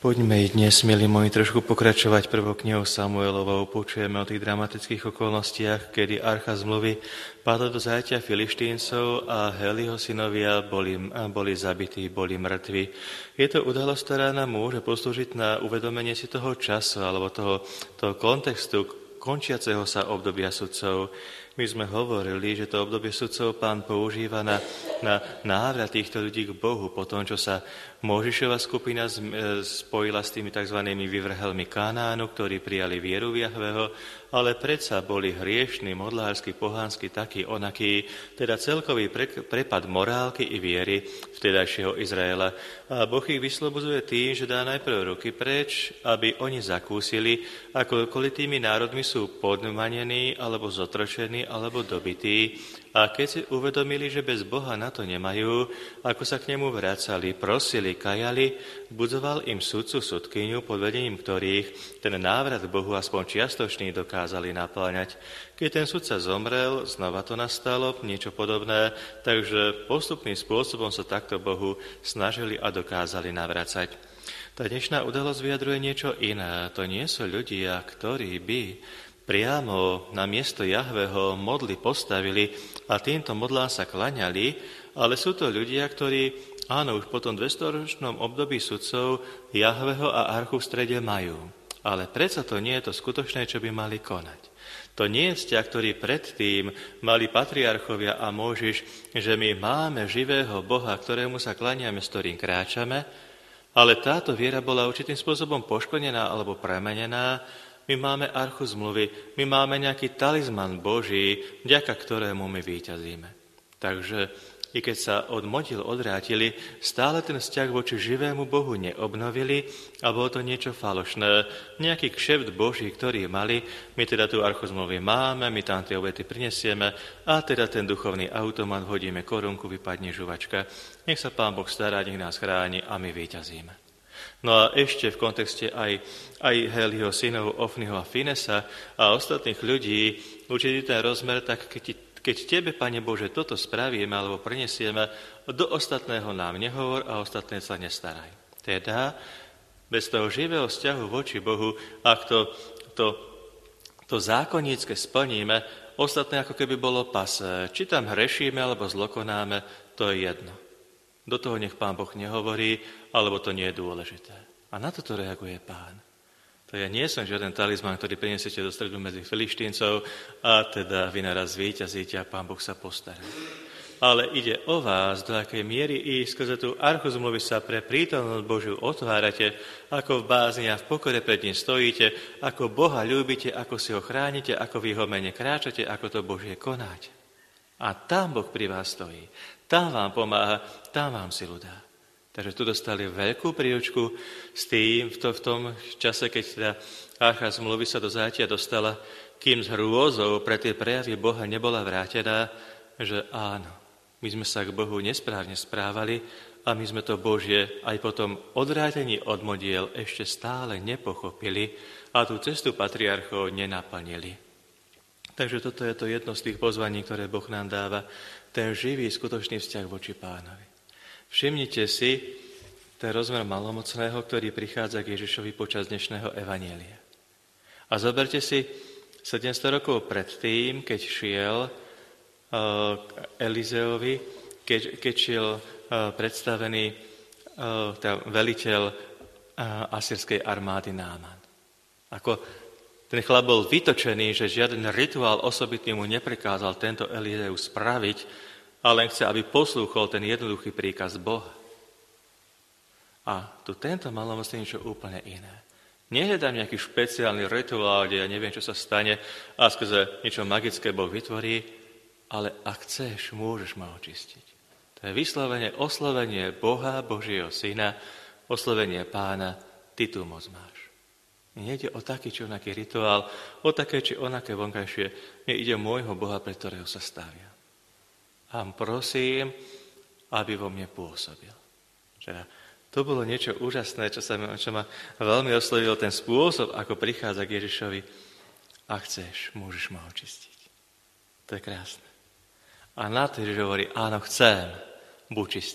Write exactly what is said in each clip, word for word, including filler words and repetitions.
Poďme i dnes, milí moji, trošku pokračovať prvou knihou Samuelovou. Počujeme o tých dramatických okolnostiach, kedy archa zmluvy padla do zajatia Filištíncov a Heliho synovia boli, boli zabití, boli mŕtvi. Je to udalosť, ktorá nám môže poslúžiť na uvedomenie si toho času alebo toho, toho kontextu končiaceho sa obdobia sudcov. My sme hovorili, že to obdobie sudcov Pán používa na, na návrat týchto ľudí k Bohu po tom, čo sa Mojžišova skupina spojila s tými tzv. Vyvrhelmi Kanánu, ktorí prijali vieru v Jahveho, ale predsa boli hriešní, modlársky, pohánsky, taký, onaký, teda celkový pre, prepad morálky i viery vtedajšieho Izraela. A Boh ich vyslobozuje tým, že dá najprv ruky preč, aby oni zakúsili, ako kvôli tými národmi sú podmanení, alebo zotročení, alebo dobití. A keď si uvedomili, že bez Boha na to nemajú, ako sa k nemu vracali, prosili, kajali, budzoval im sudcu, sudkyňu, pod vedením ktorých ten návrat k Bohu aspoň čiastočný dokázali napláňať. Keď ten sudca zomrel, znova to nastalo, niečo podobné, takže postupným spôsobom sa takto Bohu snažili a dokázali navracať. Tá dnešná udalosť vyjadruje niečo iné. To nie sú ľudia, ktorí by priamo na miesto Jahveho modly postavili a týmto modlám sa klaňali, ale sú to ľudia, ktorí, áno, už po tom dvestoročnom období sudcov Jahveho a archu v strede majú. Ale predsa to nie je to skutočné, čo by mali konať. To nie je vzťah, ktorý predtým mali patriarchovia a Mojžiš, že my máme živého Boha, ktorému sa klaňame, s ktorým kráčame, ale táto viera bola určitým spôsobom poškodená alebo premenená. My máme archu zmluvy, my máme nejaký talizman Boží, vďaka ktorému my víťazíme. Takže i keď sa od modlil odvrátili, stále ten vzťah voči živému Bohu neobnovili a bolo to niečo falošné. Nejaký kšeft Boží, ktorý mali, my teda tú archu zmluvy máme, my tam tie obety prinesieme a teda ten duchovný automat hodíme korunku, vypadne žuvačka. Nech sa Pán Boh stará, nech nás chráni a my víťazíme. No a ešte v kontexte aj, aj Heliho synov, Ofniho a Finesa a ostatných ľudí, určitý ten rozmer, tak keď, keď Tebe, Pane Bože, toto spravíme alebo prinesieme, do ostatného nám nehovor a ostatné sa nestaraj. Teda, bez toho živého vzťahu voči Bohu, ak to, to, to zákonnícke splníme, ostatné ako keby bolo pasé. Či tam hrešíme alebo zlokonáme, to je jedno. Do toho nech Pán Boh nehovorí, alebo to nie je dôležité. A na toto reaguje Pán. To ja nie som žiaden talizman, ktorý prinesiete do stredu medzi Filištíncov a teda vy naraz víťazíte a Pán Boh sa postará. Ale ide o vás, do akej miery i skrze tú archu zmluvy sa pre prítomnosť Božiu otvárate, ako v bázni a v pokore pred ním stojíte, ako Boha ľúbite, ako si ho chránite, ako v jeho mene kráčate, ako to Božie konáte. A tam Boh pri vás stojí. Tam vám pomáha, tam vám silu dá. Takže tu dostali veľkú príučku s tým, v, to, v tom čase, keď teda archa zmluvy sa do zajatia dostala, kým s hrôzou pre tie prejavy Boha nebola vrátená, že áno, my sme sa k Bohu nesprávne správali a my sme to Božie aj potom odvrátení od modiel ešte stále nepochopili a tú cestu patriarchov nenaplnili. Takže toto je to jedno z tých pozvaní, ktoré Boh nám dáva, ten živý, skutočný vzťah voči Pánovi. Všimnite si ten rozmer malomocného, ktorý prichádza k Ježišovi počas dnešného evanjelia. A zoberte si sedemsto rokov predtým, keď šiel uh, Elizeovi, keď, keď šiel uh, predstavený uh, tá veliteľ uh, asýrskej armády Náman. Ako ten chlap bol vytočený, že žiaden rituál osobitný mu neprekázal tento Elizeus spraviť, ale len chce, aby poslúchol ten jednoduchý príkaz Boha. A tu tento malomocný niečo úplne iné. Nehľadám nejaký špeciálny rituál, kde ja neviem, čo sa stane a skrze niečo magické Boh vytvorí, ale ak chceš, môžeš ma očistiť. To je vyslovene oslovenie Boha, Božieho Syna, oslovenie Pána, ty tu moc máš. Nejde o taký či onaký rituál, o také či onaké vonkajšie. Mne ide o môjho Boha, pre ktorého sa stavia. A prosím, aby vo mne pôsobil. Teda, to bolo niečo úžasné, čo, sa, čo ma veľmi oslovilo, ten spôsob, ako prichádza k Ježišovi. Ak chceš, môžeš ma očistiť. To je krásne. A na to Ježiš hovorí, áno, chcem, buď čistý.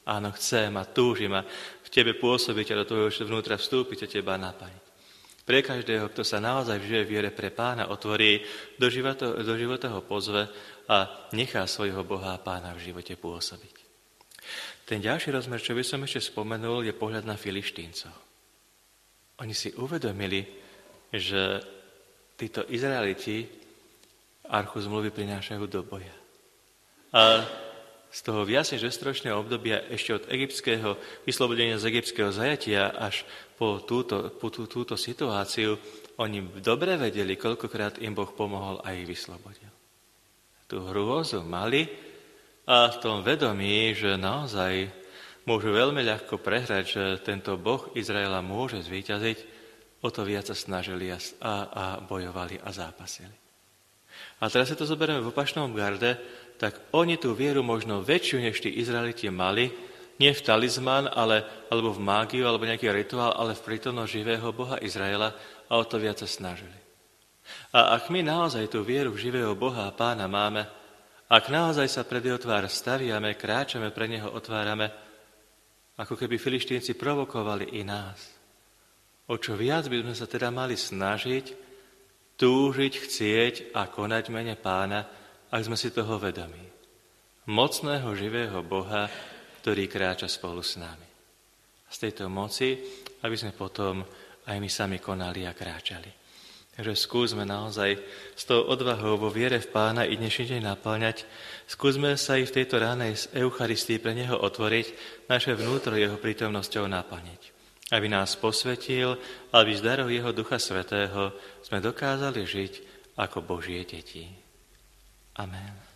Áno, chcem a túžim a v tebe pôsobiť a do tvojho vnútra vstúpiť a teba naplniť. Pre každého, kto sa naozaj v živej viere pre Pána otvorí, do života, do života ho pozve a nechá svojho Boha a Pána v živote pôsobiť. Ten ďalší rozmer, čo by som ešte spomenul, je pohľad na Filištíncov. Oni si uvedomili, že títo Izraeliti archu zmluvy prinášajú do boja. A z toho viac než šesťročného obdobia ešte od egyptského vyslobodenia z egyptského zajatia až po túto, po tú, túto situáciu, oni dobre vedeli, koľkokrát im Boh pomohol a ich vyslobodil. Tú hrôzu mali a v tom vedomí, že naozaj môžu veľmi ľahko prehrať, že tento Boh Izraela môže zvíťaziť, o to viac sa snažili a, a bojovali a zápasili. A teraz sa to zoberieme v opačnom garde, tak oni tú vieru možno väčšiu, než tí Izraeliti mali, nie v talizman, ale, alebo v mágiu, alebo nejaký rituál, ale v prítomnosť živého Boha Izraela a o to viac sa snažili. A ak my naozaj tú vieru v živého Boha a Pána máme, ak naozaj sa pred jeho tvár staviame, kráčame, pre neho otvárame, ako keby Filištínci provokovali i nás. O čo viac by sme sa teda mali snažiť, túžiť, chcieť a konať v mene Pána, ak sme si toho vedomí. Mocného, živého Boha, ktorý kráča spolu s nami. Z tejto moci, aby sme potom aj my sami konali a kráčali. Takže skúsme naozaj s tou odvahou vo viere v Pána i dnešný deň naplňať. Skúsme sa i v tejto ránej Eucharistii pre Neho otvoriť, naše vnútro Jeho prítomnosťou naplniť. Aby nás posvetil, aby z darov Jeho Ducha Svätého sme dokázali žiť ako Božie deti. Amen.